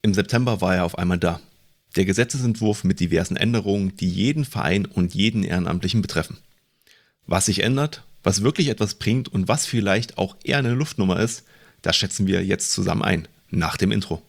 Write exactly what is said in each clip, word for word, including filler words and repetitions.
Im September war er auf einmal da. Der Gesetzesentwurf mit diversen Änderungen, die jeden Verein und jeden Ehrenamtlichen betreffen. Was sich ändert, was wirklich etwas bringt und was vielleicht auch eher eine Luftnummer ist, das schätzen wir jetzt zusammen ein, nach dem Intro.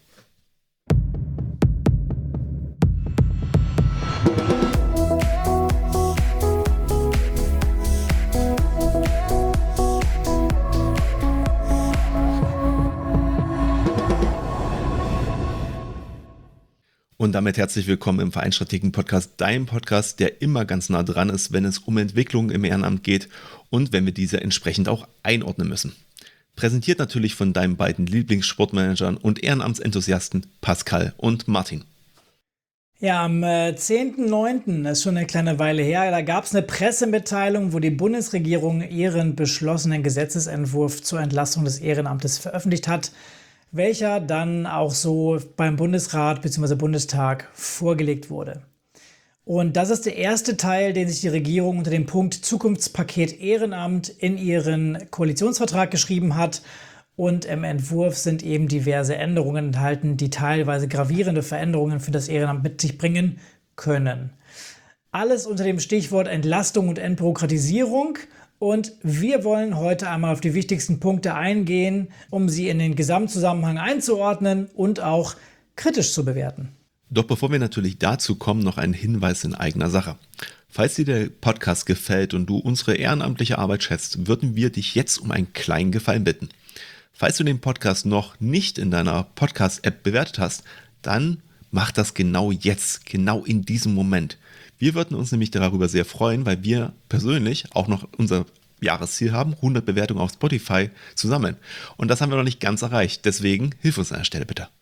Und damit herzlich willkommen im Vereinsstrategen-Podcast, deinem Podcast, der immer ganz nah dran ist, wenn es um Entwicklung im Ehrenamt geht und wenn wir diese entsprechend auch einordnen müssen. Präsentiert natürlich von deinen beiden Lieblingssportmanagern und Ehrenamtsenthusiasten Pascal und Martin. Ja, am äh, zehnten neunten ist schon eine kleine Weile her, da gab es eine Pressemitteilung, wo die Bundesregierung ihren beschlossenen Gesetzesentwurf zur Entlastung des Ehrenamtes veröffentlicht hat, welcher dann auch so beim Bundesrat bzw. Bundestag vorgelegt wurde. Und das ist der erste Teil, den sich die Regierung unter dem Punkt Zukunftspaket Ehrenamt in ihren Koalitionsvertrag geschrieben hat. Und im Entwurf sind eben diverse Änderungen enthalten, die teilweise gravierende Veränderungen für das Ehrenamt mit sich bringen können. Alles unter dem Stichwort Entlastung und Entbürokratisierung. Und wir wollen heute einmal auf die wichtigsten Punkte eingehen, um sie in den Gesamtzusammenhang einzuordnen und auch kritisch zu bewerten. Doch bevor wir natürlich dazu kommen, noch ein Hinweis in eigener Sache. Falls dir der Podcast gefällt und du unsere ehrenamtliche Arbeit schätzt, würden wir dich jetzt um einen kleinen Gefallen bitten. Falls du den Podcast noch nicht in deiner Podcast-App bewertet hast, dann mach das genau jetzt, genau in diesem Moment. Wir würden uns nämlich darüber sehr freuen, weil wir persönlich auch noch unser Jahresziel haben, hundert Bewertungen auf Spotify zu sammeln. Und das haben wir noch nicht ganz erreicht. Deswegen hilf uns an der Stelle bitte.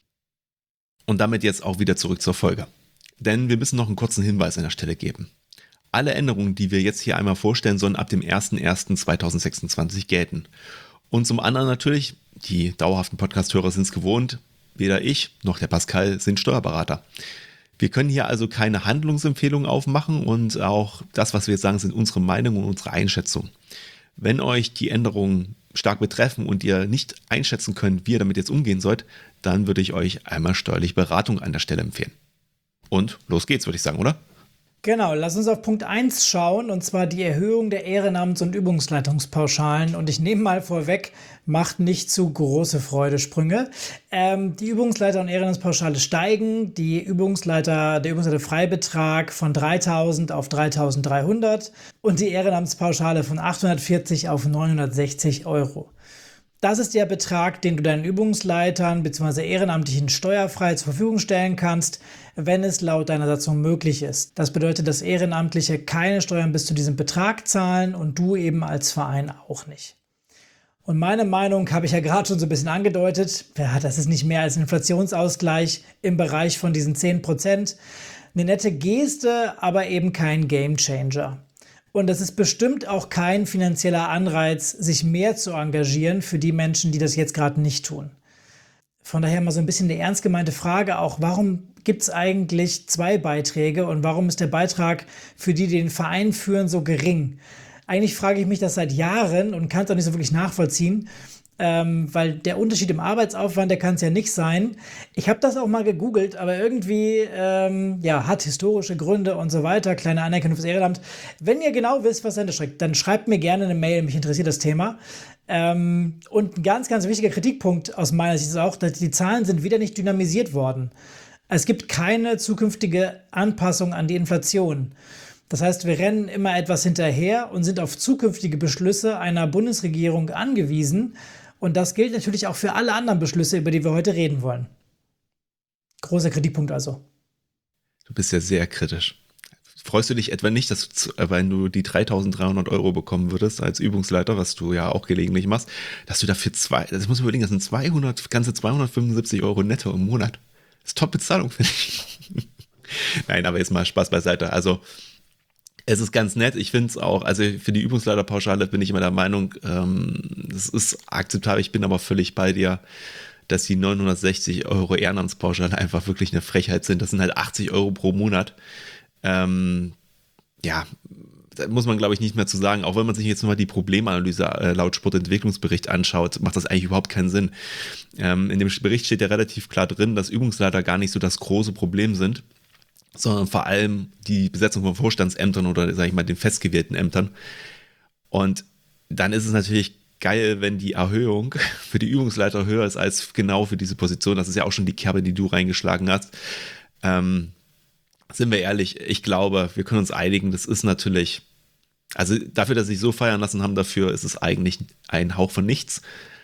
Und damit jetzt auch wieder zurück zur Folge. Denn wir müssen noch einen kurzen Hinweis an der Stelle geben. Alle Änderungen, die wir jetzt hier einmal vorstellen, sollen ab dem ersten ersten zweitausendsechsundzwanzig gelten. Und zum anderen natürlich, die dauerhaften Podcast-Hörer sind es gewohnt, weder ich noch der Pascal sind Steuerberater. Wir können hier also keine Handlungsempfehlungen aufmachen und auch das, was wir jetzt sagen, sind unsere Meinung und unsere Einschätzung. Wenn euch die Änderungen stark betreffen und ihr nicht einschätzen könnt, wie ihr damit jetzt umgehen sollt, dann würde ich euch einmal steuerliche Beratung an der Stelle empfehlen. Und los geht's, würde ich sagen, oder? Genau, lass uns auf Punkt eins schauen, und zwar die Erhöhung der Ehrenamts- und Übungsleitungspauschalen. Und ich nehme mal vorweg, macht nicht zu große Freudesprünge. Ähm, die Übungsleiter- und Ehrenamtspauschale steigen, die Übungsleiter, der Übungsleiterfreibetrag von dreitausend auf dreitausenddreihundert und die Ehrenamtspauschale von achthundertvierzig auf neunhundertsechzig Euro. Das ist der Betrag, den du deinen Übungsleitern bzw. Ehrenamtlichen steuerfrei zur Verfügung stellen kannst, wenn es laut deiner Satzung möglich ist. Das bedeutet, dass Ehrenamtliche keine Steuern bis zu diesem Betrag zahlen und du eben als Verein auch nicht. Und meine Meinung habe ich ja gerade schon so ein bisschen angedeutet. Ja, das ist nicht mehr als ein Inflationsausgleich im Bereich von diesen zehn Prozent. Eine nette Geste, aber eben kein Gamechanger. Und es ist bestimmt auch kein finanzieller Anreiz, sich mehr zu engagieren für die Menschen, die das jetzt gerade nicht tun. Von daher mal so ein bisschen eine ernst gemeinte Frage auch, warum gibt es eigentlich zwei Beiträge und warum ist der Beitrag für die, die den Verein führen, so gering? Eigentlich frage ich mich das seit Jahren und kann es auch nicht so wirklich nachvollziehen, ähm, weil der Unterschied im Arbeitsaufwand, der kann es ja nicht sein. Ich habe das auch mal gegoogelt, aber irgendwie ähm, ja, hat historische Gründe und so weiter, kleine Anerkennung fürs Ehrenamt. Wenn ihr genau wisst, was dahinter steckt, dann schreibt mir gerne eine Mail, mich interessiert das Thema. Ähm, und ein ganz, ganz wichtiger Kritikpunkt aus meiner Sicht ist auch, dass die Zahlen sind wieder nicht dynamisiert worden. Es gibt keine zukünftige Anpassung an die Inflation. Das heißt, wir rennen immer etwas hinterher und sind auf zukünftige Beschlüsse einer Bundesregierung angewiesen. Und das gilt natürlich auch für alle anderen Beschlüsse, über die wir heute reden wollen. Großer Kritikpunkt also. Du bist ja sehr kritisch. Freust du dich etwa nicht, dass du, wenn du die dreitausenddreihundert Euro bekommen würdest als Übungsleiter, was du ja auch gelegentlich machst, dass du dafür zwei, das muss man überlegen, das sind zweihundert, ganze zweihundertfünfundsiebzig Euro netto im Monat. Das ist Top-Bezahlung, finde ich. Nein, aber jetzt mal Spaß beiseite. Also, es ist ganz nett, ich finde es auch, also für die Übungsleiterpauschale bin ich immer der Meinung, ähm, das ist akzeptabel, ich bin aber völlig bei dir, dass die neunhundertsechzig Euro Ehrenamtspauschale einfach wirklich eine Frechheit sind, das sind halt achtzig Euro pro Monat. Ähm, ja, da muss man, glaube ich, nicht mehr zu sagen. Auch wenn man sich jetzt nochmal die Problemanalyse äh, laut Sportentwicklungsbericht anschaut, macht das eigentlich überhaupt keinen Sinn. Ähm, in dem Bericht steht ja relativ klar drin, dass Übungsleiter gar nicht so das große Problem sind, sondern vor allem die Besetzung von Vorstandsämtern oder, sage ich mal, den festgewählten Ämtern. Und dann ist es natürlich geil, wenn die Erhöhung für die Übungsleiter höher ist als genau für diese Position. Das ist ja auch schon die Kerbe, die du reingeschlagen hast. Ähm, sind wir ehrlich, ich glaube, wir können uns einigen, das ist natürlich, also dafür, dass sie sich so feiern lassen haben, dafür ist es eigentlich ein Hauch von nichts.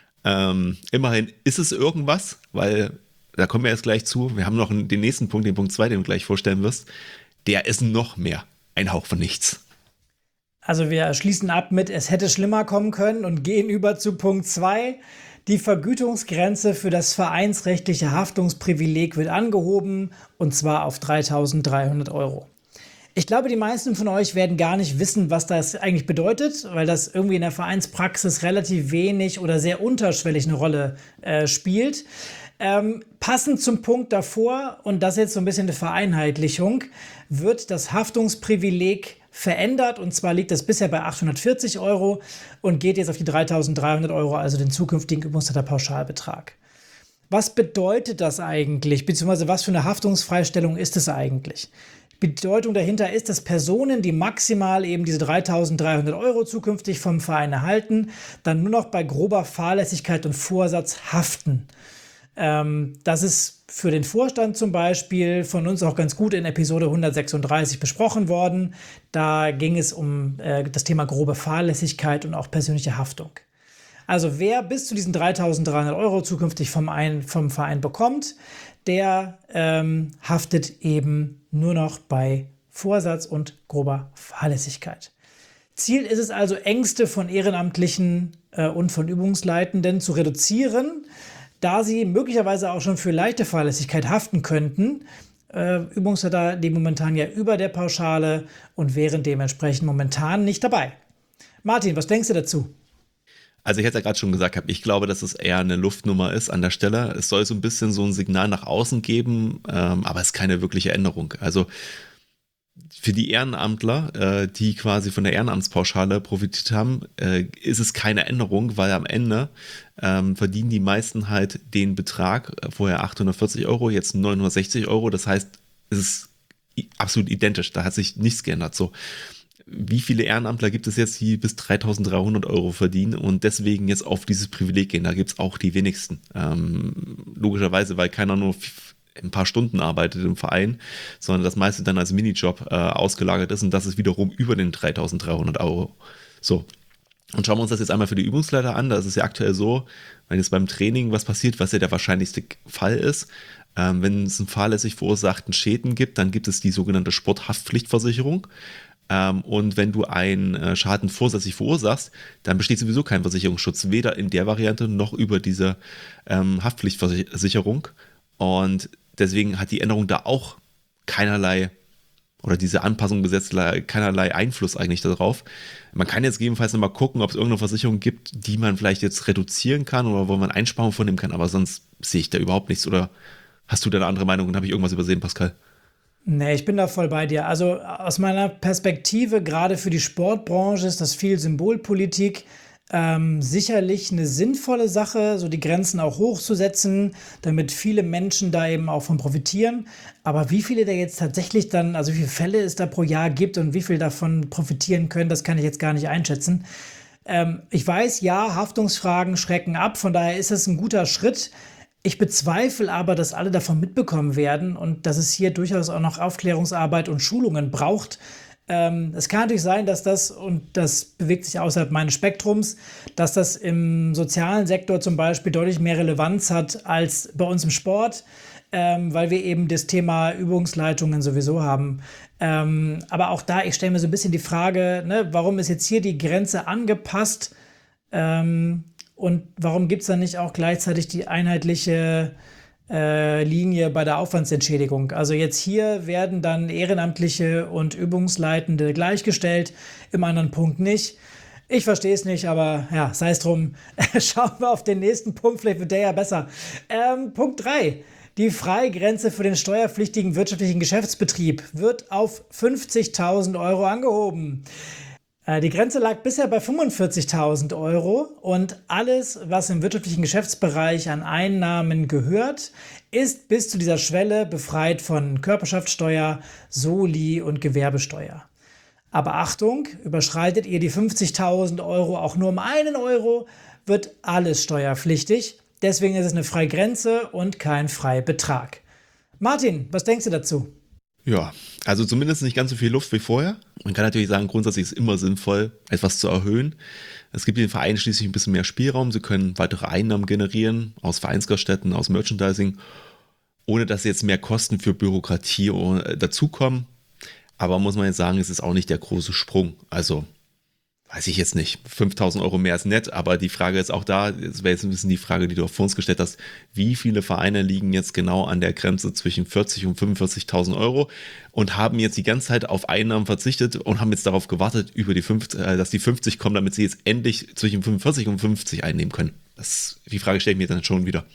Ähm, immerhin ist es irgendwas, weil, da kommen wir jetzt gleich zu, wir haben noch den nächsten Punkt, den Punkt zwei, den du gleich vorstellen wirst, der ist noch mehr ein Hauch von nichts. Also wir schließen ab mit, es hätte schlimmer kommen können und gehen über zu Punkt zwei. Die Vergütungsgrenze für das vereinsrechtliche Haftungsprivileg wird angehoben, und zwar auf dreitausenddreihundert Euro. Ich glaube, die meisten von euch werden gar nicht wissen, was das eigentlich bedeutet, weil das irgendwie in der Vereinspraxis relativ wenig oder sehr unterschwellig eine Rolle äh, spielt. Ähm, passend zum Punkt davor, und das ist jetzt so ein bisschen eine Vereinheitlichung, wird das Haftungsprivileg verändert, und zwar liegt das bisher bei achthundertvierzig Euro und geht jetzt auf die dreitausenddreihundert Euro, also den zukünftigen Übungsleiterpauschalbetrag. Was bedeutet das eigentlich, beziehungsweise was für eine Haftungsfreistellung ist es eigentlich? Die Bedeutung dahinter ist, dass Personen, die maximal eben diese dreitausenddreihundert Euro zukünftig vom Verein erhalten, dann nur noch bei grober Fahrlässigkeit und Vorsatz haften. Ähm, das ist für den Vorstand zum Beispiel von uns auch ganz gut in Episode hundertsechsunddreißig besprochen worden. Da ging es um äh, das Thema grobe Fahrlässigkeit und auch persönliche Haftung. Also wer bis zu diesen dreitausenddreihundert Euro zukünftig vom, Ein- vom Verein bekommt, der ähm, haftet eben nur noch bei Vorsatz und grober Fahrlässigkeit. Ziel ist es also, Ängste von Ehrenamtlichen äh, und von Übungsleitenden zu reduzieren, da sie möglicherweise auch schon für leichte Fahrlässigkeit haften könnten. Äh, Übungsleiter liegen momentan ja über der Pauschale und wären dementsprechend momentan nicht dabei. Martin, was denkst du dazu? Also ich hätte ja gerade schon gesagt, ich glaube, dass es eher eine Luftnummer ist an der Stelle. Es soll so ein bisschen so ein Signal nach außen geben, ähm, aber es ist keine wirkliche Änderung. Also für die Ehrenamtler, äh, die quasi von der Ehrenamtspauschale profitiert haben, äh, ist es keine Änderung, weil am Ende ähm, verdienen die meisten halt den Betrag, äh, vorher achthundertvierzig Euro, jetzt neunhundertsechzig Euro. Das heißt, es ist i- absolut identisch, da hat sich nichts geändert. So, wie viele Ehrenamtler gibt es jetzt, die bis dreitausenddreihundert Euro verdienen und deswegen jetzt auf dieses Privileg gehen? Da gibt es auch die wenigsten. Ähm, logischerweise, weil keiner nur f- ein paar Stunden arbeitet im Verein, sondern das meiste dann als Minijob äh, ausgelagert ist und das ist wiederum über den dreitausenddreihundert Euro. So. Und schauen wir uns das jetzt einmal für die Übungsleiter an. Da ist es ja aktuell so, wenn jetzt beim Training was passiert, was ja der wahrscheinlichste Fall ist, ähm, wenn es einen fahrlässig verursachten Schäden gibt, dann gibt es die sogenannte Sporthaftpflichtversicherung. Ähm, und wenn du einen äh, Schaden vorsätzlich verursachst, dann besteht sowieso kein Versicherungsschutz, weder in der Variante noch über diese ähm, Haftpflichtversicherung. Und deswegen hat die Änderung da auch keinerlei, oder diese Anpassung gesetzlich keinerlei Einfluss eigentlich darauf. Man kann jetzt gegebenenfalls nochmal gucken, ob es irgendeine Versicherung gibt, die man vielleicht jetzt reduzieren kann oder wo man Einsparungen vornehmen kann, aber sonst sehe ich da überhaupt nichts. Oder hast du da eine andere Meinung und habe ich irgendwas übersehen, Pascal? Nee, ich bin da voll bei dir. Also aus meiner Perspektive, gerade für die Sportbranche, ist das viel Symbolpolitik. Ähm, sicherlich eine sinnvolle Sache, so die Grenzen auch hochzusetzen, damit viele Menschen da eben auch von profitieren. Aber wie viele da jetzt tatsächlich dann, also wie viele Fälle es da pro Jahr gibt und wie viel davon profitieren können, das kann ich jetzt gar nicht einschätzen. Ähm, ich weiß, ja, Haftungsfragen schrecken ab, von daher ist es ein guter Schritt. Ich bezweifle aber, dass alle davon mitbekommen werden und dass es hier durchaus auch noch Aufklärungsarbeit und Schulungen braucht. Ähm, es kann natürlich sein, dass das, und das bewegt sich außerhalb meines Spektrums, dass das im sozialen Sektor zum Beispiel deutlich mehr Relevanz hat als bei uns im Sport, ähm, weil wir eben das Thema Übungsleitungen sowieso haben. Ähm, aber auch da, ich stelle mir so ein bisschen die Frage, ne, warum ist jetzt hier die Grenze angepasst? Ähm, und warum gibt es dann nicht auch gleichzeitig die einheitliche äh, Linie bei der Aufwandsentschädigung? Also jetzt hier werden dann Ehrenamtliche und Übungsleitende gleichgestellt, im anderen Punkt nicht. Ich verstehe es nicht, aber ja, sei es drum. Schauen wir auf den nächsten Punkt, vielleicht wird der ja besser. Ähm, Punkt drei. Die Freigrenze für den steuerpflichtigen wirtschaftlichen Geschäftsbetrieb wird auf fünfzigtausend Euro angehoben. Die Grenze lag bisher bei fünfundvierzigtausend Euro und alles, was im wirtschaftlichen Geschäftsbereich an Einnahmen gehört, ist bis zu dieser Schwelle befreit von Körperschaftssteuer, Soli und Gewerbesteuer. Aber Achtung, überschreitet ihr die fünfzigtausend Euro auch nur um einen Euro, wird alles steuerpflichtig. Deswegen ist es eine Freigrenze und kein Freibetrag. Martin, was denkst du dazu? Ja, also zumindest nicht ganz so viel Luft wie vorher. Man kann natürlich sagen, grundsätzlich ist es immer sinnvoll, etwas zu erhöhen. Es gibt den Vereinen schließlich ein bisschen mehr Spielraum. Sie können weitere Einnahmen generieren aus Vereinsgaststätten, aus Merchandising, ohne dass jetzt mehr Kosten für Bürokratie dazukommen. Aber muss man jetzt sagen, es ist auch nicht der große Sprung. Also weiß ich jetzt nicht, fünftausend Euro mehr ist nett, aber die Frage ist auch da, das wäre jetzt ein bisschen die Frage, die du auch vor uns gestellt hast, wie viele Vereine liegen jetzt genau an der Grenze zwischen vierzig und fünfundvierzigtausend Euro und haben jetzt die ganze Zeit auf Einnahmen verzichtet und haben jetzt darauf gewartet, über die fünfzig, dass die fünfzig kommen, damit sie jetzt endlich zwischen fünfundvierzig und fünfzig einnehmen können. Das, die Frage stelle ich mir dann schon wieder.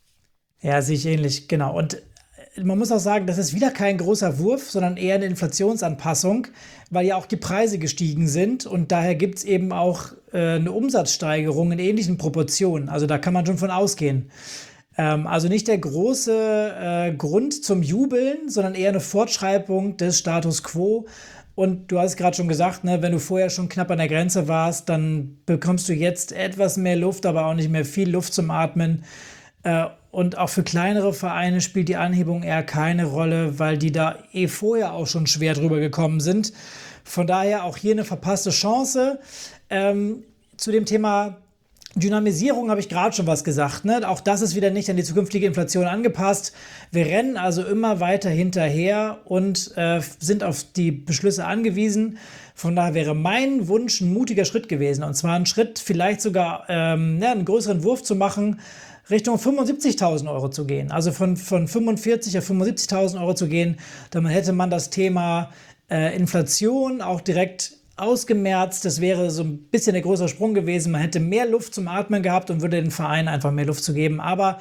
Ja, sehe ich ähnlich, genau. Und man muss auch sagen, das ist wieder kein großer Wurf, sondern eher eine Inflationsanpassung, weil ja auch die Preise gestiegen sind und daher gibt es eben auch äh, eine Umsatzsteigerung in ähnlichen Proportionen. Also da kann man schon von ausgehen. Ähm, also nicht der große äh, Grund zum Jubeln, sondern eher eine Fortschreibung des Status quo. Und du hast gerade schon gesagt, ne, wenn du vorher schon knapp an der Grenze warst, dann bekommst du jetzt etwas mehr Luft, aber auch nicht mehr viel Luft zum Atmen. Äh, Und auch für kleinere Vereine spielt die Anhebung eher keine Rolle, weil die da eh vorher auch schon schwer drüber gekommen sind. Von daher auch hier eine verpasste Chance. Ähm, zu dem Thema Dynamisierung habe ich gerade schon was gesagt. Ne? Auch das ist wieder nicht an die zukünftige Inflation angepasst. Wir rennen also immer weiter hinterher und äh, sind auf die Beschlüsse angewiesen. Von daher wäre mein Wunsch ein mutiger Schritt gewesen. Und zwar ein Schritt, vielleicht sogar ähm, ja, einen größeren Wurf zu machen, Richtung fünfundsiebzigtausend Euro zu gehen. Also von, von fünfundvierzig auf fünfundsiebzigtausend Euro zu gehen. Dann hätte man das Thema äh, Inflation auch direkt ausgemerzt. Das wäre so ein bisschen der größere Sprung gewesen. Man hätte mehr Luft zum Atmen gehabt und würde den Vereinen einfach mehr Luft zu geben. Aber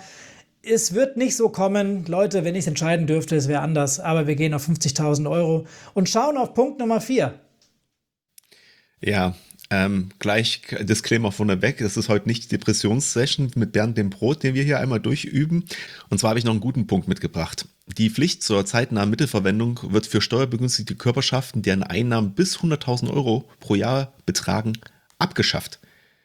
es wird nicht so kommen. Leute, wenn ich es entscheiden dürfte, es wäre anders. Aber wir gehen auf fünfzigtausend Euro und schauen auf Punkt Nummer vier. Ja, Ähm, gleich Disclaimer vorneweg, das ist heute nicht die Depressionssession mit Bernd dem Brot, den wir hier einmal durchüben. Und zwar habe ich noch einen guten Punkt mitgebracht. Die Pflicht zur zeitnahen Mittelverwendung wird für steuerbegünstigte Körperschaften, deren Einnahmen bis hunderttausend Euro pro Jahr betragen, abgeschafft.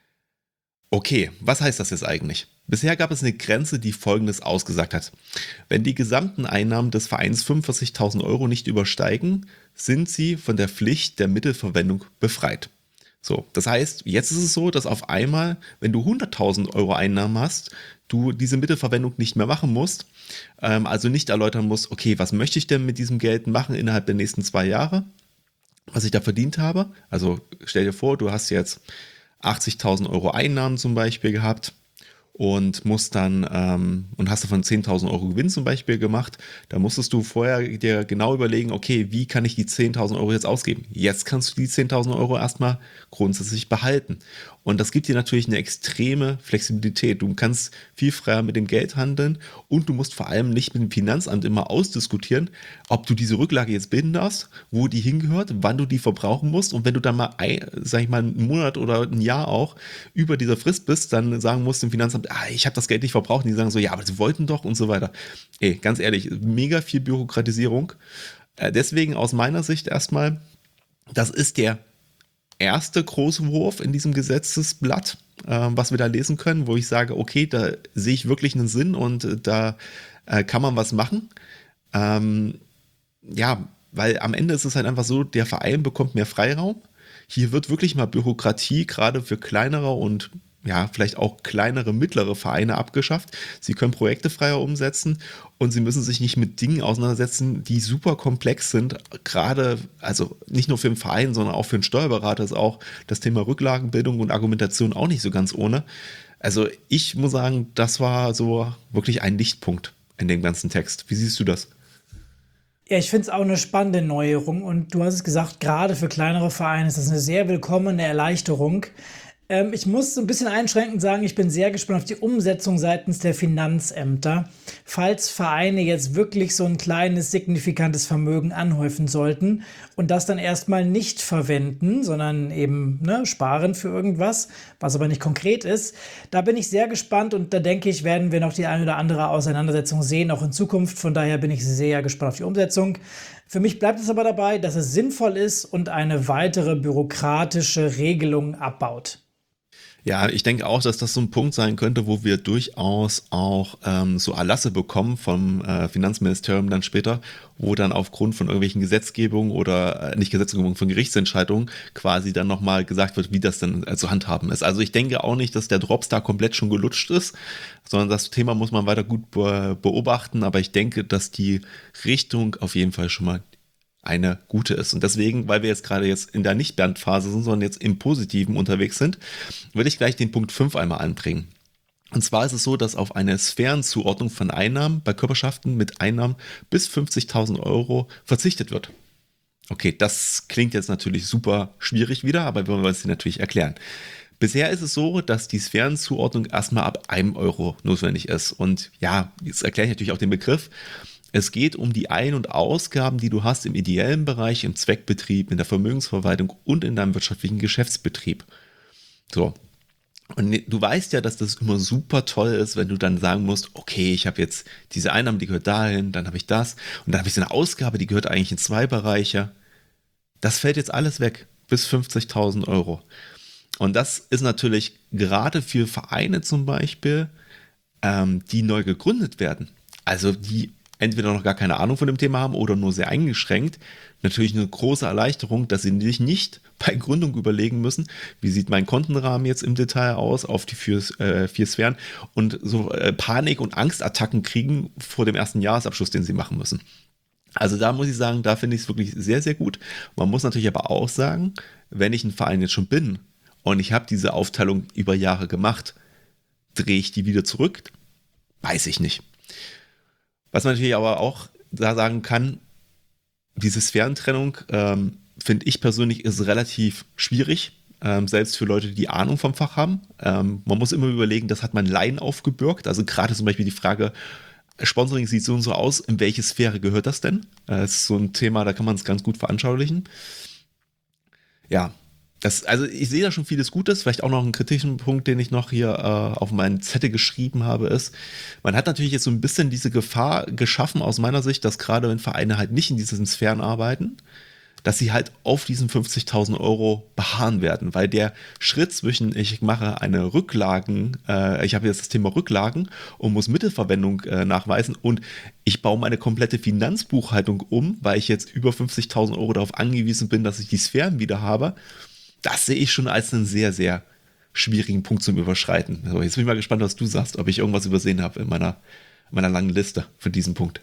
Okay, was heißt das jetzt eigentlich? Bisher gab es eine Grenze, die Folgendes ausgesagt hat. Wenn die gesamten Einnahmen des Vereins fünfundvierzigtausend Euro nicht übersteigen, sind sie von der Pflicht der Mittelverwendung befreit. So, das heißt, jetzt ist es so, dass auf einmal, wenn du hunderttausend Euro Einnahmen hast, du diese Mittelverwendung nicht mehr machen musst, ähm, also nicht erläutern musst, okay, was möchte ich denn mit diesem Geld machen innerhalb der nächsten zwei Jahre, was ich da verdient habe. Also stell dir vor, du hast jetzt achtzigtausend Euro Einnahmen zum Beispiel gehabt und musst dann ähm, und hast davon zehntausend Euro Gewinn zum Beispiel gemacht, da musstest du vorher dir genau überlegen, okay, wie kann ich die zehntausend Euro jetzt ausgeben? Jetzt kannst du die zehntausend Euro erstmal grundsätzlich behalten. Und das gibt dir natürlich eine extreme Flexibilität. Du kannst viel freier mit dem Geld handeln und du musst vor allem nicht mit dem Finanzamt immer ausdiskutieren, ob du diese Rücklage jetzt bilden darfst, wo die hingehört, wann du die verbrauchen musst. Und wenn du dann mal, ein, sag ich mal, einen Monat oder ein Jahr auch über dieser Frist bist, dann sagen musst dem Finanzamt, ah, ich habe das Geld nicht verbraucht. Und die sagen so, ja, aber sie wollten doch und so weiter. Ey, ganz ehrlich, mega viel Bürokratisierung. Äh, deswegen aus meiner Sicht erstmal, das ist der erste große Wurf in diesem Gesetzesblatt, äh, was wir da lesen können, wo ich sage, okay, da sehe ich wirklich einen Sinn und äh, da äh, kann man was machen. Ähm, ja, weil am Ende ist es halt einfach so, der Verein bekommt mehr Freiraum. Hier wird wirklich mal Bürokratie gerade für kleinere und ja, vielleicht auch kleinere, mittlere Vereine abgeschafft. Sie können Projekte freier umsetzen und sie müssen sich nicht mit Dingen auseinandersetzen, die super komplex sind. Gerade, also nicht nur für den Verein, sondern auch für den Steuerberater ist auch das Thema Rücklagenbildung und Argumentation auch nicht so ganz ohne. Also ich muss sagen, das war so wirklich ein Lichtpunkt in dem ganzen Text. Wie siehst du das? Ja, ich finde es auch eine spannende Neuerung und du hast es gesagt, gerade für kleinere Vereine ist das eine sehr willkommene Erleichterung. Ähm, ich muss so ein bisschen einschränkend sagen, ich bin sehr gespannt auf die Umsetzung seitens der Finanzämter. Falls Vereine jetzt wirklich so ein kleines, signifikantes Vermögen anhäufen sollten und das dann erstmal nicht verwenden, sondern eben ne, sparen für irgendwas, was aber nicht konkret ist, da bin ich sehr gespannt und da denke ich, werden wir noch die eine oder andere Auseinandersetzung sehen, auch in Zukunft. Von daher bin ich sehr gespannt auf die Umsetzung. Für mich bleibt es aber dabei, dass es sinnvoll ist und eine weitere bürokratische Regelung abbaut. Ja, ich denke auch, dass das so ein Punkt sein könnte, wo wir durchaus auch ähm, so Erlasse bekommen vom äh, Finanzministerium dann später, wo dann aufgrund von irgendwelchen Gesetzgebungen oder äh, nicht Gesetzgebungen, von Gerichtsentscheidungen quasi dann nochmal gesagt wird, wie das dann äh, zu handhaben ist. Also ich denke auch nicht, dass der Drops da komplett schon gelutscht ist, sondern das Thema muss man weiter gut be- beobachten, aber ich denke, dass die Richtung auf jeden Fall schon mal eine gute ist. Und deswegen, weil wir jetzt gerade jetzt in der Nicht-Bernd-Phase sind, sondern jetzt im Positiven unterwegs sind, würde ich gleich den Punkt fünf einmal anbringen. Und zwar ist es so, dass auf eine Sphärenzuordnung von Einnahmen bei Körperschaften mit Einnahmen bis fünfzigtausend Euro verzichtet wird. Okay, das klingt jetzt natürlich super schwierig wieder, aber wir wollen es dir natürlich erklären. Bisher ist es so, dass die Sphärenzuordnung erstmal ab einem Euro notwendig ist. Und ja, jetzt erkläre ich natürlich auch den Begriff. Es geht um die Ein- und Ausgaben, die du hast im ideellen Bereich, im Zweckbetrieb, in der Vermögensverwaltung und in deinem wirtschaftlichen Geschäftsbetrieb. So. Und du weißt ja, dass das immer super toll ist, wenn du dann sagen musst, okay, ich habe jetzt diese Einnahme, die gehört dahin, dann habe ich das und dann habe ich so eine Ausgabe, die gehört eigentlich in zwei Bereiche. Das fällt jetzt alles weg, bis fünfzigtausend Euro. Und das ist natürlich gerade für Vereine zum Beispiel, ähm, die neu gegründet werden, also die entweder noch gar keine Ahnung von dem Thema haben oder nur sehr eingeschränkt, natürlich eine große Erleichterung, dass sie sich nicht bei Gründung überlegen müssen, wie sieht mein Kontenrahmen jetzt im Detail aus auf die vier, äh, vier Sphären und so äh, Panik- und Angstattacken kriegen vor dem ersten Jahresabschluss, den sie machen müssen. Also da muss ich sagen, da finde ich es wirklich sehr, sehr gut. Man muss natürlich aber auch sagen, wenn ich ein Verein jetzt schon bin und ich habe diese Aufteilung über Jahre gemacht, drehe ich die wieder zurück? Weiß ich nicht. Was man natürlich aber auch da sagen kann, diese Sphärentrennung, ähm, finde ich persönlich, ist relativ schwierig, ähm, selbst für Leute, die Ahnung vom Fach haben. Ähm, man muss immer überlegen, das hat man Laien aufgebürgt. Also gerade zum Beispiel die Frage, Sponsoring sieht so und so aus, in welche Sphäre gehört das denn? Äh, das ist so ein Thema, da kann man es ganz gut veranschaulichen. Ja, das, also ich sehe da schon vieles Gutes. Vielleicht auch noch einen kritischen Punkt, den ich noch hier äh, auf meinen Zettel geschrieben habe, ist, man hat natürlich jetzt so ein bisschen diese Gefahr geschaffen aus meiner Sicht, dass gerade wenn Vereine halt nicht in diesen Sphären arbeiten, dass sie halt auf diesen fünfzigtausend Euro beharren werden, weil der Schritt zwischen ich mache eine Rücklagen, äh, ich habe jetzt das Thema Rücklagen und muss Mittelverwendung äh, nachweisen und ich baue meine komplette Finanzbuchhaltung um, weil ich jetzt über fünfzigtausend Euro darauf angewiesen bin, dass ich die Sphären wieder habe. Das sehe ich schon als einen sehr, sehr schwierigen Punkt zum Überschreiten. Also jetzt bin ich mal gespannt, was du sagst, ob ich irgendwas übersehen habe in meiner, in meiner langen Liste für diesen Punkt.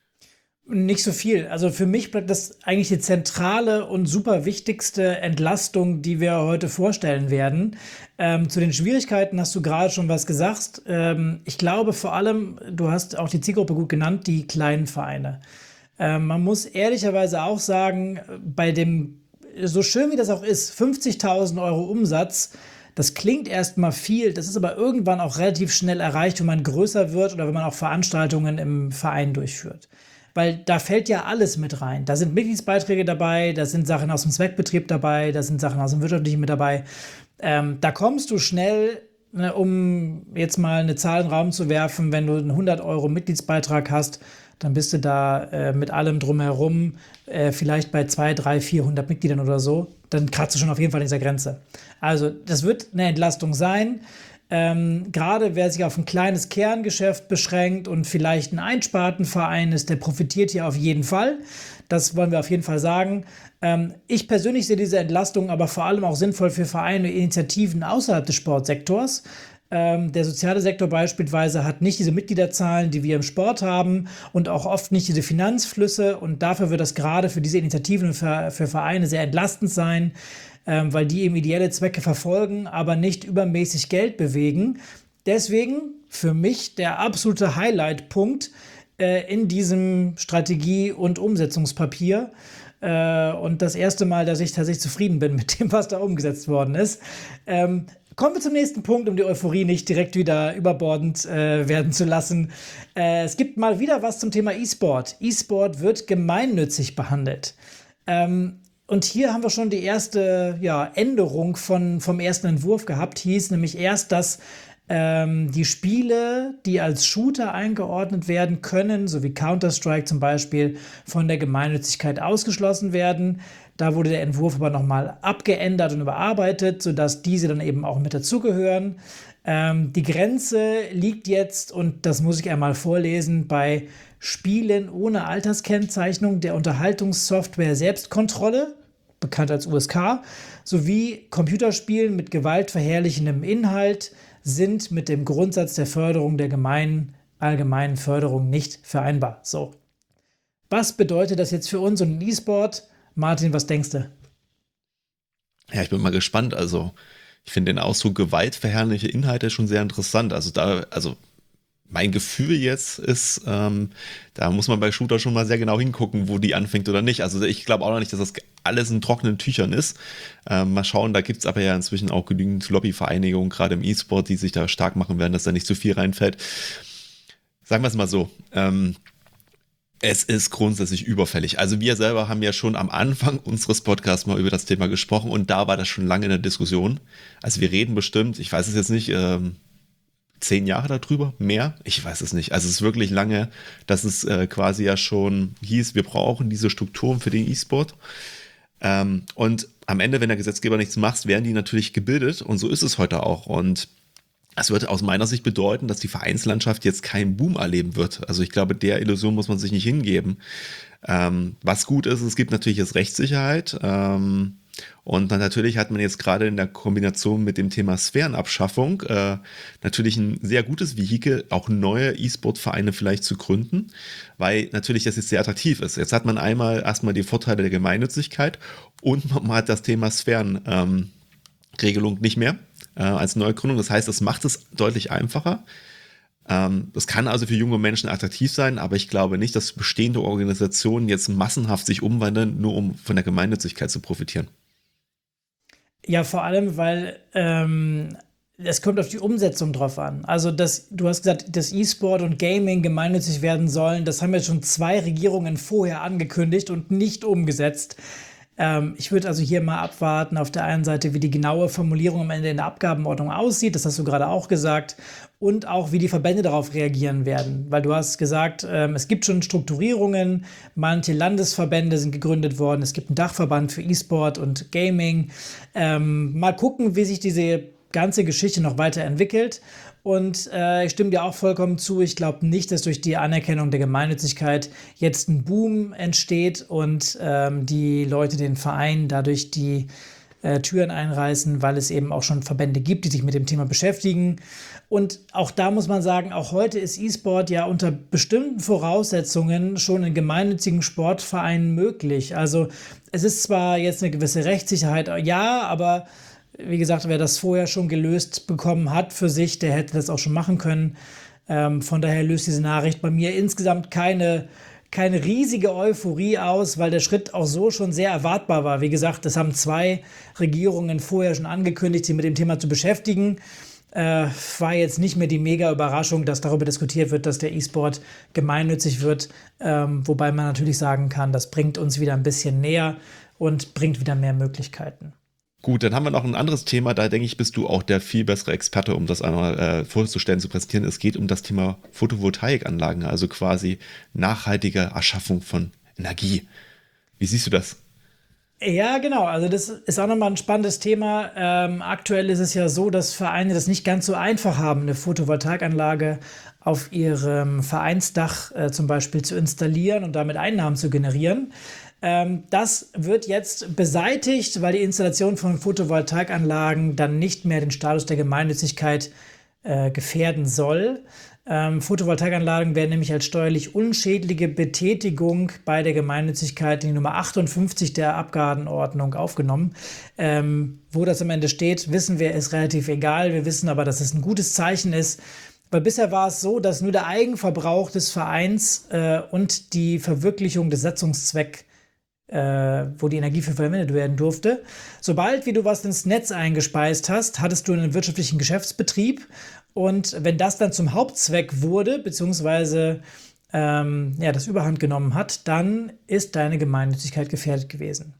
Nicht so viel. Also für mich bleibt das eigentlich die zentrale und super wichtigste Entlastung, die wir heute vorstellen werden. Ähm, zu den Schwierigkeiten hast du gerade schon was gesagt. Ähm, ich glaube vor allem, du hast auch die Zielgruppe gut genannt, die kleinen Vereine. Ähm, man muss ehrlicherweise auch sagen, bei dem, so schön wie das auch ist, fünfzigtausend Euro Umsatz, das klingt erstmal viel, das ist aber irgendwann auch relativ schnell erreicht, wenn man größer wird oder wenn man auch Veranstaltungen im Verein durchführt. Weil da fällt ja alles mit rein. Da sind Mitgliedsbeiträge dabei, da sind Sachen aus dem Zweckbetrieb dabei, da sind Sachen aus dem Wirtschaftlichen mit dabei. Ähm, da kommst du schnell, ne, um jetzt mal eine Zahl in den Raum zu werfen, wenn du einen hundert Euro Mitgliedsbeitrag hast, dann bist du da äh, mit allem drumherum äh, vielleicht bei zweihundert, dreihundert, vierhundert Mitgliedern oder so. Dann kratzt du schon auf jeden Fall an dieser Grenze. Also das wird eine Entlastung sein. Ähm, gerade wer sich auf ein kleines Kerngeschäft beschränkt und vielleicht ein Einspartenverein ist, der profitiert hier auf jeden Fall. Das wollen wir auf jeden Fall sagen. Ähm, ich persönlich sehe diese Entlastung aber vor allem auch sinnvoll für Vereine und Initiativen außerhalb des Sportsektors. Ähm, der soziale Sektor beispielsweise hat nicht diese Mitgliederzahlen, die wir im Sport haben und auch oft nicht diese Finanzflüsse und dafür wird das gerade für diese Initiativen und für, für Vereine sehr entlastend sein, ähm, weil die eben ideelle Zwecke verfolgen, aber nicht übermäßig Geld bewegen. Deswegen für mich der absolute Highlight-Punkt äh, in diesem Strategie- und Umsetzungspapier. Äh, und das erste Mal, dass ich tatsächlich zufrieden bin mit dem, was da umgesetzt worden ist. Ähm, Kommen wir zum nächsten Punkt, um die Euphorie nicht direkt wieder überbordend äh, werden zu lassen. Äh, es gibt mal wieder was zum Thema E-Sport. E-Sport wird gemeinnützig behandelt. Ähm, und hier haben wir schon die erste ja, Änderung von, vom ersten Entwurf gehabt. Hieß nämlich erst, dass ähm, die Spiele, die als Shooter eingeordnet werden können, so wie Counter-Strike zum Beispiel, von der Gemeinnützigkeit ausgeschlossen werden. Da wurde der Entwurf aber nochmal abgeändert und überarbeitet, sodass diese dann eben auch mit dazugehören. Ähm, die Grenze liegt jetzt, und das muss ich einmal vorlesen, bei Spielen ohne Alterskennzeichnung der Unterhaltungssoftware Selbstkontrolle, bekannt als U S K, sowie Computerspielen mit gewaltverherrlichendem Inhalt sind mit dem Grundsatz der Förderung der gemeinen, allgemeinen Förderung nicht vereinbar. So. Was bedeutet das jetzt für uns und den E-Sport? Martin, was denkst du? Ja, ich bin mal gespannt. Also, ich finde den Ausdruck gewaltverherrliche Inhalte schon sehr interessant. Also, da, also, mein Gefühl jetzt ist, ähm, da muss man bei Shooter schon mal sehr genau hingucken, wo die anfängt oder nicht. Also, ich glaube auch noch nicht, dass das alles in trockenen Tüchern ist. Ähm, mal schauen, da gibt es aber ja inzwischen auch genügend Lobbyvereinigungen, gerade im E-Sport, die sich da stark machen werden, dass da nicht zu viel reinfällt. Sagen wir es mal so. Ähm, Es ist grundsätzlich überfällig. Also wir selber haben ja schon am Anfang unseres Podcasts mal über das Thema gesprochen und da war das schon lange in der Diskussion. Also wir reden bestimmt, ich weiß es jetzt nicht, ähm, zehn Jahre darüber, mehr? Ich weiß es nicht. Also es ist wirklich lange, dass es äh, quasi ja schon hieß, wir brauchen diese Strukturen für den E-Sport. Ähm, und am Ende, wenn der Gesetzgeber nichts macht, werden die natürlich gebildet und so ist es heute auch. Und das wird aus meiner Sicht bedeuten, dass die Vereinslandschaft jetzt keinen Boom erleben wird. Also ich glaube, der Illusion muss man sich nicht hingeben. Ähm, was gut ist, es gibt natürlich jetzt Rechtssicherheit. Ähm, und dann natürlich hat man jetzt gerade in der Kombination mit dem Thema Sphärenabschaffung äh, natürlich ein sehr gutes Vehikel, auch neue E-Sport-Vereine vielleicht zu gründen, weil natürlich das jetzt sehr attraktiv ist. Jetzt hat man einmal erstmal die Vorteile der Gemeinnützigkeit und man hat das Thema Sphärenregelung ähm, nicht mehr als Neugründung. Das heißt, es macht es deutlich einfacher. Ähm, das kann also für junge Menschen attraktiv sein, aber ich glaube nicht, dass bestehende Organisationen jetzt massenhaft sich umwandeln, nur um von der Gemeinnützigkeit zu profitieren. Ja, vor allem, weil ähm, es kommt auf die Umsetzung drauf an. Also das, du hast gesagt, dass E-Sport und Gaming gemeinnützig werden sollen. Das haben jetzt schon zwei Regierungen vorher angekündigt und nicht umgesetzt. Ähm, ich würde also hier mal abwarten, auf der einen Seite, wie die genaue Formulierung am Ende in der Abgabenordnung aussieht, das hast du gerade auch gesagt, und auch, wie die Verbände darauf reagieren werden. Weil du hast gesagt, ähm, es gibt schon Strukturierungen, manche Landesverbände sind gegründet worden, es gibt einen Dachverband für E-Sport und Gaming. Ähm, mal gucken, wie sich diese ganze Geschichte noch weiterentwickelt. Und äh, ich stimme dir auch vollkommen zu. Ich glaube nicht, dass durch die Anerkennung der Gemeinnützigkeit jetzt ein Boom entsteht und ähm, die Leute den Verein dadurch die äh, Türen einreißen, weil es eben auch schon Verbände gibt, die sich mit dem Thema beschäftigen. Und auch da muss man sagen, auch heute ist E-Sport ja unter bestimmten Voraussetzungen schon in gemeinnützigen Sportvereinen möglich. Also es ist zwar jetzt eine gewisse Rechtssicherheit, ja, aber wie gesagt, wer das vorher schon gelöst bekommen hat für sich, der hätte das auch schon machen können. Ähm, von daher löst diese Nachricht bei mir insgesamt keine, keine riesige Euphorie aus, weil der Schritt auch so schon sehr erwartbar war. Wie gesagt, das haben zwei Regierungen vorher schon angekündigt, sich mit dem Thema zu beschäftigen. Äh, war jetzt nicht mehr die mega Überraschung, dass darüber diskutiert wird, dass der E-Sport gemeinnützig wird. Ähm, wobei man natürlich sagen kann, das bringt uns wieder ein bisschen näher und bringt wieder mehr Möglichkeiten. Gut, dann haben wir noch ein anderes Thema, da denke ich, bist du auch der viel bessere Experte, um das einmal äh, vorzustellen, zu präsentieren. Es geht um das Thema Photovoltaikanlagen, also quasi nachhaltige Erschaffung von Energie. Wie siehst du das? Ja, genau. Also das ist auch nochmal ein spannendes Thema. Ähm, aktuell ist es ja so, dass Vereine das nicht ganz so einfach haben, eine Photovoltaikanlage auf ihrem Vereinsdach äh, zum Beispiel zu installieren und damit Einnahmen zu generieren. Ähm, das wird jetzt beseitigt, weil die Installation von Photovoltaikanlagen dann nicht mehr den Status der Gemeinnützigkeit äh, gefährden soll. Ähm, Photovoltaikanlagen werden nämlich als steuerlich unschädliche Betätigung bei der Gemeinnützigkeit in die Nummer achtundfünfzig der Abgabenordnung aufgenommen. Ähm, wo das am Ende steht, wissen wir, ist relativ egal. Wir wissen aber, dass es ein gutes Zeichen ist. Weil bisher war es so, dass nur der Eigenverbrauch des Vereins äh, und die Verwirklichung des Satzungszwecks äh, wo die Energie für verwendet werden durfte. Sobald wie du was ins Netz eingespeist hast, hattest du einen wirtschaftlichen Geschäftsbetrieb. Und wenn das dann zum Hauptzweck wurde, beziehungsweise ähm, ja, das Überhand genommen hat, dann ist deine Gemeinnützigkeit gefährdet gewesen.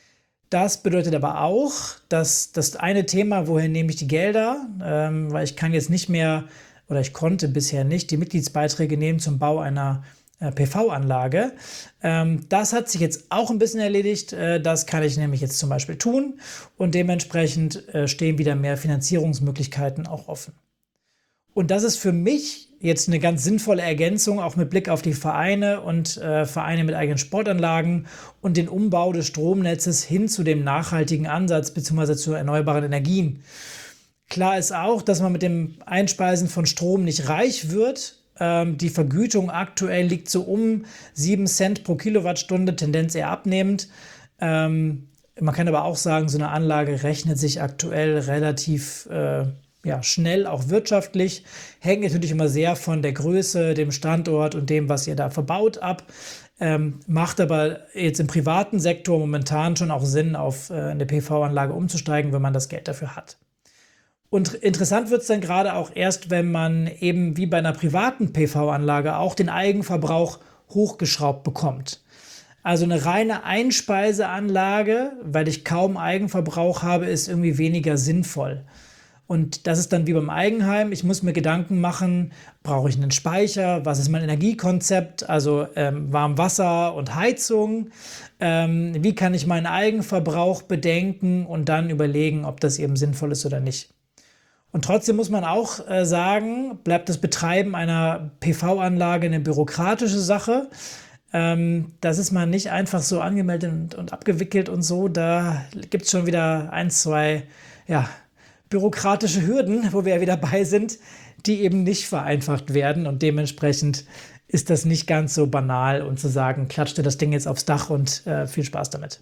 Das bedeutet aber auch, dass das eine Thema, woher nehme ich die Gelder, ähm, weil ich kann jetzt nicht mehr oder ich konnte bisher nicht die Mitgliedsbeiträge nehmen zum Bau einer äh, P V-Anlage. Ähm, das hat sich jetzt auch ein bisschen erledigt. Äh, das kann ich nämlich jetzt zum Beispiel tun und dementsprechend äh, stehen wieder mehr Finanzierungsmöglichkeiten auch offen. Und das ist für mich jetzt eine ganz sinnvolle Ergänzung, auch mit Blick auf die Vereine und äh, Vereine mit eigenen Sportanlagen und den Umbau des Stromnetzes hin zu dem nachhaltigen Ansatz bzw. zu erneuerbaren Energien. Klar ist auch, dass man mit dem Einspeisen von Strom nicht reich wird. Ähm, die Vergütung aktuell liegt so um sieben Cent pro Kilowattstunde, Tendenz eher abnehmend. Ähm, man kann aber auch sagen, so eine Anlage rechnet sich aktuell relativ äh, ja, schnell, auch wirtschaftlich. Hängt natürlich immer sehr von der Größe, dem Standort und dem, was ihr da verbaut, ab. Ähm, macht aber jetzt im privaten Sektor momentan schon auch Sinn, auf äh, eine P V-Anlage umzusteigen, wenn man das Geld dafür hat. Und interessant wird es dann gerade auch erst, wenn man eben wie bei einer privaten P V-Anlage auch den Eigenverbrauch hochgeschraubt bekommt. Also eine reine Einspeiseanlage, weil ich kaum Eigenverbrauch habe, ist irgendwie weniger sinnvoll. Und das ist dann wie beim Eigenheim. Ich muss mir Gedanken machen, brauche ich einen Speicher? Was ist mein Energiekonzept? Also ähm, Warmwasser und Heizung. Ähm, wie kann ich meinen Eigenverbrauch bedenken und dann überlegen, ob das eben sinnvoll ist oder nicht? Und trotzdem muss man auch äh, sagen, bleibt das Betreiben einer P V-Anlage eine bürokratische Sache. Ähm, das ist man nicht einfach so angemeldet und, und abgewickelt und so. Da gibt es schon wieder ein, zwei, ja, bürokratische Hürden, wo wir ja wieder bei sind, die eben nicht vereinfacht werden und dementsprechend ist das nicht ganz so banal und zu sagen, klatscht dir das Ding jetzt aufs Dach und äh, viel Spaß damit.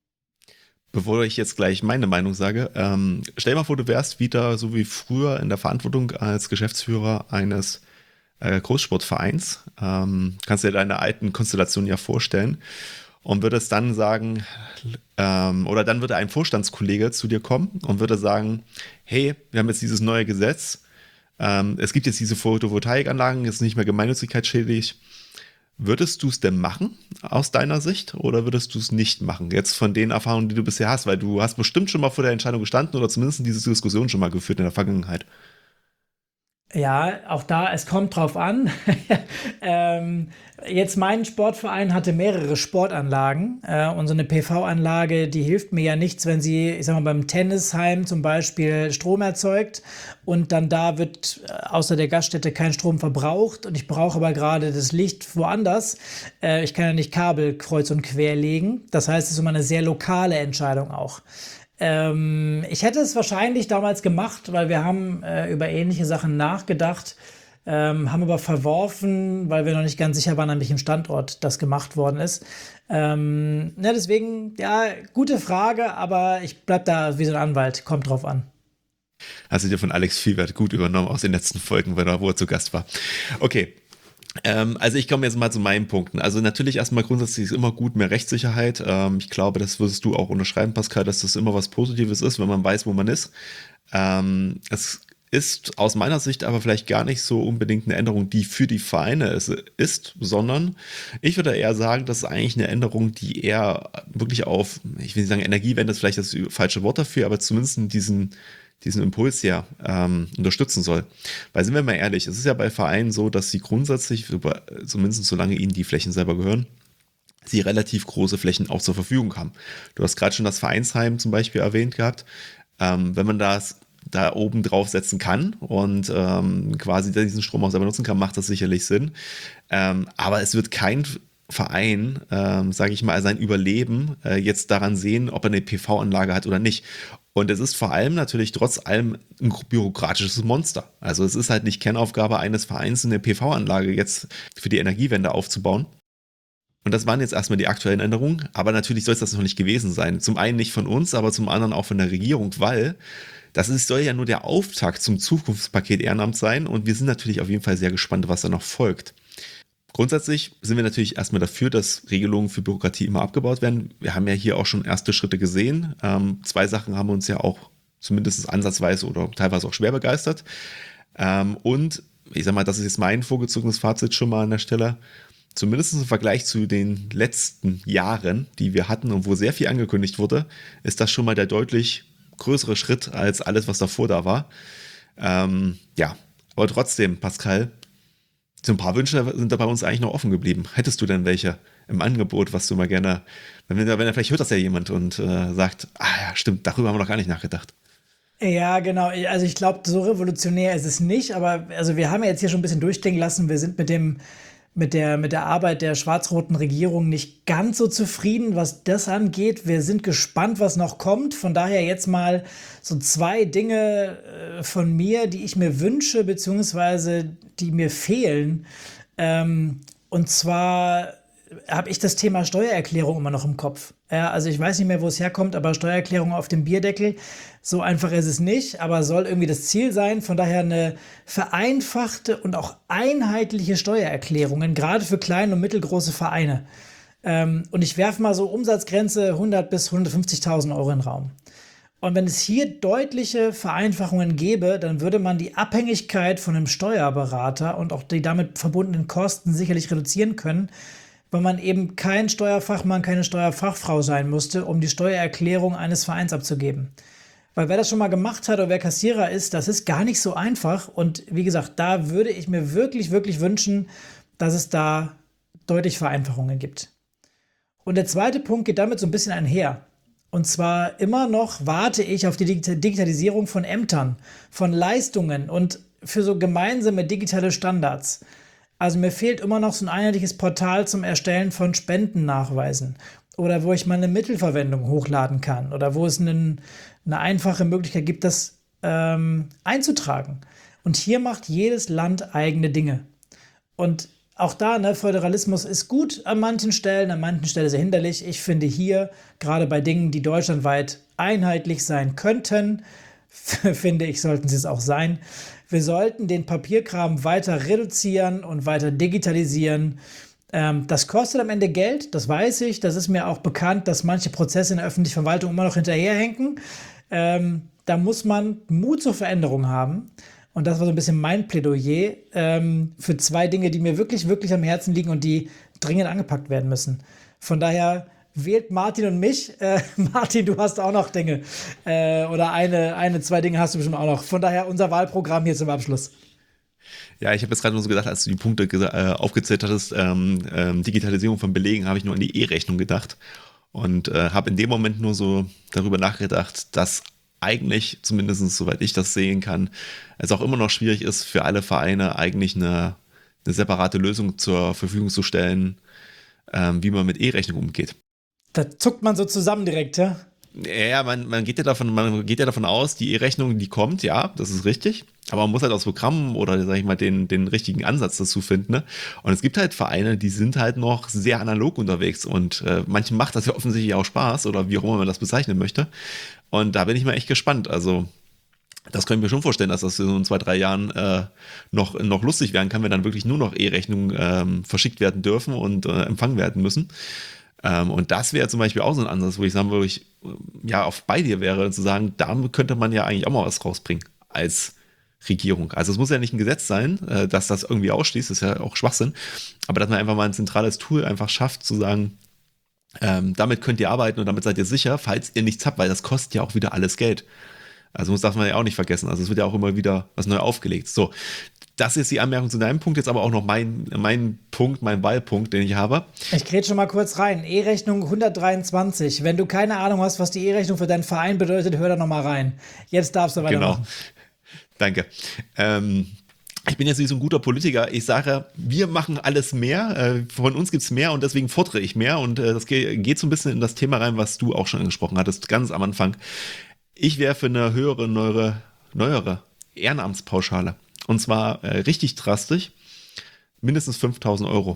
Bevor ich jetzt gleich meine Meinung sage, ähm, stell mal vor, du wärst wieder so wie früher in der Verantwortung als Geschäftsführer eines äh, Großsportvereins. Ähm, kannst dir deine alten Konstellationen ja vorstellen. Und würde es dann sagen, ähm, oder dann würde ein Vorstandskollege zu dir kommen und würde sagen, hey, wir haben jetzt dieses neue Gesetz, ähm, es gibt jetzt diese Photovoltaikanlagen, jetzt nicht mehr gemeinnützigkeitsschädlich. Würdest du es denn machen aus deiner Sicht oder würdest du es nicht machen? Jetzt von den Erfahrungen, die du bisher hast, weil du hast bestimmt schon mal vor der Entscheidung gestanden oder zumindest diese Diskussion schon mal geführt in der Vergangenheit. Ja, auch da, es kommt drauf an. ähm, jetzt mein Sportverein hatte mehrere Sportanlagen äh, und so eine P V-Anlage, die hilft mir ja nichts, wenn sie, ich sag mal, beim Tennisheim zum Beispiel Strom erzeugt und dann da wird äh, außer der Gaststätte kein Strom verbraucht und ich brauche aber gerade das Licht woanders. Äh, ich kann ja nicht Kabel kreuz und quer legen. Das heißt, es ist immer eine sehr lokale Entscheidung auch. Ähm, ich hätte es wahrscheinlich damals gemacht, weil wir haben äh, über ähnliche Sachen nachgedacht, ähm, haben aber verworfen, weil wir noch nicht ganz sicher waren, an welchem Standort das gemacht worden ist. Ähm, ne, deswegen, ja, gute Frage, aber ich bleib da wie so ein Anwalt, kommt drauf an. Hast du dir von Alex Viehwert gut übernommen aus den letzten Folgen, wenn er, wo er zu Gast war. Okay. Ähm, also ich komme jetzt mal zu meinen Punkten. Also natürlich erstmal grundsätzlich ist immer gut mehr Rechtssicherheit. Ähm, ich glaube, das würdest du auch unterschreiben, Pascal, dass das immer was Positives ist, wenn man weiß, wo man ist. Ähm, es ist aus meiner Sicht aber vielleicht gar nicht so unbedingt eine Änderung, die für die Vereine ist, ist, sondern ich würde eher sagen, das ist eigentlich eine Änderung, die eher wirklich auf, ich will nicht sagen Energiewende ist vielleicht das falsche Wort dafür, aber zumindest diesen diesen Impuls ja ähm, unterstützen soll. Weil sind wir mal ehrlich, es ist ja bei Vereinen so, dass sie grundsätzlich, zumindest solange ihnen die Flächen selber gehören, sie relativ große Flächen auch zur Verfügung haben. Du hast gerade schon das Vereinsheim zum Beispiel erwähnt gehabt. Ähm, wenn man das da oben drauf setzen kann und ähm, quasi diesen Strom auch selber nutzen kann, macht das sicherlich Sinn. Ähm, aber es wird kein Verein, ähm, sage ich mal, sein Überleben äh, jetzt daran sehen, ob er eine P V-Anlage hat oder nicht. Und es ist vor allem natürlich trotz allem ein bürokratisches Monster. Also es ist halt nicht Kernaufgabe eines Vereins, eine P V-Anlage jetzt für die Energiewende aufzubauen. Und das waren jetzt erstmal die aktuellen Änderungen. Aber natürlich soll es das noch nicht gewesen sein. Zum einen nicht von uns, aber zum anderen auch von der Regierung, weil das ist, soll ja nur der Auftakt zum Zukunftspaket Ehrenamt sein. Und wir sind natürlich auf jeden Fall sehr gespannt, was da noch folgt. Grundsätzlich sind wir natürlich erstmal dafür, dass Regelungen für Bürokratie immer abgebaut werden. Wir haben ja hier auch schon erste Schritte gesehen. Ähm, zwei Sachen haben uns ja auch zumindest ansatzweise oder teilweise auch schwer begeistert. Ähm, und ich sag mal, das ist jetzt mein vorgezogenes Fazit schon mal an der Stelle. Zumindest im Vergleich zu den letzten Jahren, die wir hatten und wo sehr viel angekündigt wurde, ist das schon mal der deutlich größere Schritt als alles, was davor da war. Ähm, ja, aber trotzdem, Pascal, so ein paar Wünsche sind da bei uns eigentlich noch offen geblieben. Hättest du denn welche im Angebot, was du mal gerne, wenn, wenn, wenn vielleicht hört das ja jemand und äh, sagt, ah ja, stimmt, darüber haben wir noch gar nicht nachgedacht. Ja, genau. Also ich glaube, so revolutionär ist es nicht, aber also wir haben ja jetzt hier schon ein bisschen durchklingen lassen, wir sind mit dem mit der, mit der Arbeit der schwarz-roten Regierung nicht ganz so zufrieden, was das angeht. Wir sind gespannt, was noch kommt. Von daher jetzt mal so zwei Dinge äh, von mir, die ich mir wünsche, beziehungsweise die mir fehlen. Ähm, und zwar habe ich das Thema Steuererklärung immer noch im Kopf. Ja, also ich weiß nicht mehr, wo es herkommt, aber Steuererklärung auf dem Bierdeckel, so einfach ist es nicht, aber soll irgendwie das Ziel sein. Von daher eine vereinfachte und auch einheitliche Steuererklärungen, gerade für kleine und mittelgroße Vereine. Ähm, und ich werfe mal so Umsatzgrenze hundert bis hundertfünfzigtausend Euro in den Raum. Und wenn es hier deutliche Vereinfachungen gäbe, dann würde man die Abhängigkeit von einem Steuerberater und auch die damit verbundenen Kosten sicherlich reduzieren können, weil man eben kein Steuerfachmann, keine Steuerfachfrau sein musste, um die Steuererklärung eines Vereins abzugeben. Weil wer das schon mal gemacht hat oder wer Kassierer ist, das ist gar nicht so einfach. Und wie gesagt, da würde ich mir wirklich, wirklich wünschen, dass es da deutlich Vereinfachungen gibt. Und der zweite Punkt geht damit so ein bisschen einher. Und zwar immer noch warte ich auf die Digitalisierung von Ämtern, von Leistungen und für so gemeinsame digitale Standards. Also mir fehlt immer noch so ein einheitliches Portal zum Erstellen von Spendennachweisen oder wo ich meine Mittelverwendung hochladen kann oder wo es einen, eine einfache Möglichkeit gibt, das ähm, einzutragen. Und hier macht jedes Land eigene Dinge. Und auch da, ne, Föderalismus ist gut an manchen Stellen, an manchen Stellen sehr hinderlich. Ich finde hier, gerade bei Dingen, die deutschlandweit einheitlich sein könnten, finde ich, sollten sie es auch sein. Wir sollten den Papierkram weiter reduzieren und weiter digitalisieren. Ähm, das kostet am Ende Geld, das weiß ich. Das ist mir auch bekannt, dass manche Prozesse in der öffentlichen Verwaltung immer noch hinterherhängen. Ähm, da muss man Mut zur Veränderung haben. Und das war so ein bisschen mein Plädoyer ähm, für zwei Dinge, die mir wirklich, wirklich am Herzen liegen und die dringend angepackt werden müssen. Von daher wählt Martin und mich. Äh, Martin, du hast auch noch Dinge. Äh, oder eine, eine, zwei Dinge hast du bestimmt auch noch. Von daher unser Wahlprogramm hier zum Abschluss. Ja, ich habe jetzt gerade nur so gedacht, als du die Punkte äh, aufgezählt hattest, ähm, ähm, Digitalisierung von Belegen, habe ich nur an die E-Rechnung gedacht. Und äh, habe in dem Moment nur so darüber nachgedacht, dass eigentlich, zumindest soweit ich das sehen kann, es auch immer noch schwierig ist, für alle Vereine eigentlich eine, eine separate Lösung zur Verfügung zu stellen, ähm, wie man mit E-Rechnung umgeht. Da zuckt man so zusammen direkt, ja? Ja, man, man, geht ja davon, man geht ja davon aus, die E-Rechnung, die kommt, ja, das ist richtig. Aber man muss halt aus Programmen oder, sag ich mal, den, den richtigen Ansatz dazu finden. Ne? Und es gibt halt Vereine, die sind halt noch sehr analog unterwegs. Und äh, manchen macht das ja offensichtlich auch Spaß oder wie auch immer man das bezeichnen möchte. Und da bin ich mal echt gespannt. Also, das können wir schon vorstellen, dass das in so zwei, drei Jahren äh, noch, noch lustig werden kann, wenn dann wirklich nur noch E-Rechnungen ähm, verschickt werden dürfen und äh, empfangen werden müssen. Ähm, und das wäre zum Beispiel auch so ein Ansatz, wo ich sagen würde, ich ja auf bei dir wäre, zu sagen, da könnte man ja eigentlich auch mal was rausbringen als Regierung. Also es muss ja nicht ein Gesetz sein, äh, dass das irgendwie ausschließt, das ist ja auch Schwachsinn, aber dass man einfach mal ein zentrales Tool einfach schafft, zu sagen, ähm, damit könnt ihr arbeiten und damit seid ihr sicher, falls ihr nichts habt, weil das kostet ja auch wieder alles Geld. Also das darf man ja auch nicht vergessen. Also es wird ja auch immer wieder was neu aufgelegt. So, das ist die Anmerkung zu deinem Punkt, jetzt aber auch noch mein, mein Punkt, mein Wahlpunkt, den ich habe. Ich grätsch schon mal kurz rein. E-Rechnung hundertdreiundzwanzig. Wenn du keine Ahnung hast, was die E-Rechnung für deinen Verein bedeutet, hör da noch mal rein. Jetzt darfst du weitermachen. Genau. Danke. Ähm, ich bin jetzt nicht so ein guter Politiker. Ich sage, wir machen alles mehr. Äh, von uns gibt es mehr und deswegen fordere ich mehr. Und äh, das geht, geht so ein bisschen in das Thema rein, was du auch schon angesprochen hattest, ganz am Anfang. Ich wäre für eine höhere, neuere, neuere Ehrenamtspauschale. Und zwar äh, richtig drastisch, mindestens fünftausend Euro.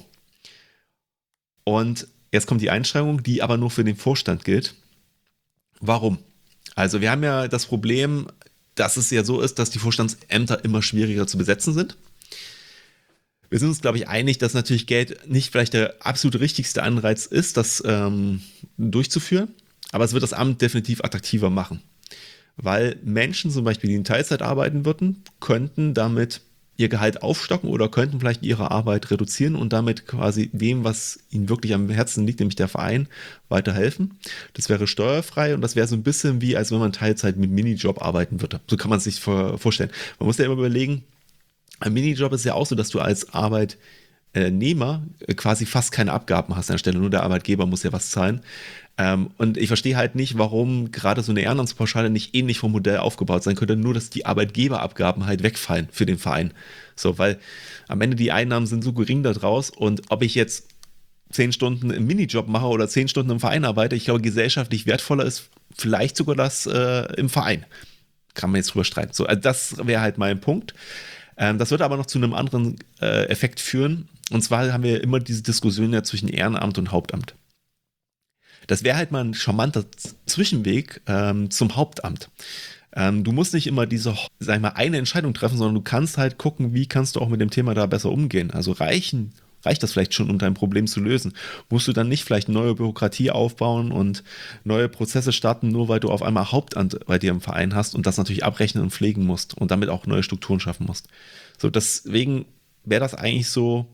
Und jetzt kommt die Einschränkung, die aber nur für den Vorstand gilt. Warum? Also wir haben ja das Problem, dass es ja so ist, dass die Vorstandsämter immer schwieriger zu besetzen sind. Wir sind uns, glaube ich, einig, dass natürlich Geld nicht vielleicht der absolut richtigste Anreiz ist, das ähm, durchzuführen, aber es wird das Amt definitiv attraktiver machen. Weil Menschen zum Beispiel, die in Teilzeit arbeiten würden, könnten damit ihr Gehalt aufstocken oder könnten vielleicht ihre Arbeit reduzieren und damit quasi dem, was ihnen wirklich am Herzen liegt, nämlich der Verein, weiterhelfen. Das wäre steuerfrei und das wäre so ein bisschen wie, als wenn man Teilzeit mit Minijob arbeiten würde. So kann man es sich vorstellen. Man muss ja immer überlegen, ein Minijob ist ja auch so, dass du als Arbeitnehmer quasi fast keine Abgaben hast an der Stelle, nur der Arbeitgeber muss ja was zahlen. Ähm, und ich verstehe halt nicht, warum gerade so eine Ehrenamtspauschale nicht ähnlich vom Modell aufgebaut sein könnte, nur dass die Arbeitgeberabgaben halt wegfallen für den Verein. So, weil am Ende die Einnahmen sind so gering da draus und ob ich jetzt zehn Stunden im Minijob mache oder zehn Stunden im Verein arbeite, ich glaube, gesellschaftlich wertvoller ist vielleicht sogar das äh, im Verein. Kann man jetzt drüber streiten. So, also das wäre halt mein Punkt. Ähm, das wird aber noch zu einem anderen äh, Effekt führen. Und zwar haben wir immer diese Diskussion ja zwischen Ehrenamt und Hauptamt. Das wäre halt mal ein charmanter Zwischenweg ähm, zum Hauptamt. Ähm, du musst nicht immer diese, sag ich mal, eine Entscheidung treffen, sondern du kannst halt gucken, wie kannst du auch mit dem Thema da besser umgehen. Also reichen, reicht das vielleicht schon, um dein Problem zu lösen? Musst du dann nicht vielleicht neue Bürokratie aufbauen und neue Prozesse starten, nur weil du auf einmal Hauptamt bei dir im Verein hast und das natürlich abrechnen und pflegen musst und damit auch neue Strukturen schaffen musst. So, deswegen wäre das eigentlich so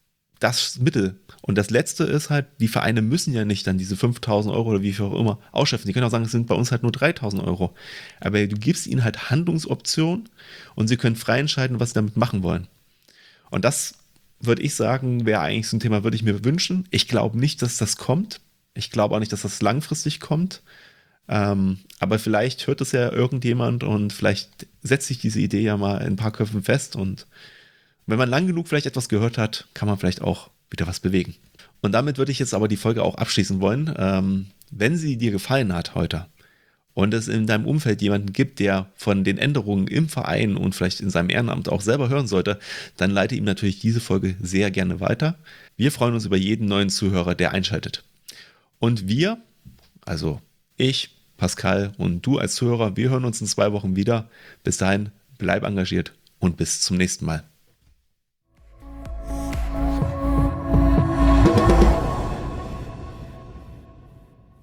das Mittel. Und das Letzte ist halt, die Vereine müssen ja nicht dann diese fünftausend Euro oder wie viel auch immer ausschöpfen. Die können auch sagen, es sind bei uns halt nur dreitausend Euro. Aber du gibst ihnen halt Handlungsoptionen und sie können frei entscheiden, was sie damit machen wollen. Und das, würde ich sagen, wäre eigentlich so ein Thema, würde ich mir wünschen. Ich glaube nicht, dass das kommt. Ich glaube auch nicht, dass das langfristig kommt. Ähm, aber vielleicht hört es ja irgendjemand und vielleicht setzt sich diese Idee ja mal in ein paar Köpfen fest und wenn man lang genug vielleicht etwas gehört hat, kann man vielleicht auch wieder was bewegen. Und damit würde ich jetzt aber die Folge auch abschließen wollen. Ähm, wenn sie dir gefallen hat heute und es in deinem Umfeld jemanden gibt, der von den Änderungen im Verein und vielleicht in seinem Ehrenamt auch selber hören sollte, dann leite ihm natürlich diese Folge sehr gerne weiter. Wir freuen uns über jeden neuen Zuhörer, der einschaltet. Und wir, also ich, Pascal und du als Zuhörer, wir hören uns in zwei Wochen wieder. Bis dahin, bleib engagiert und bis zum nächsten Mal.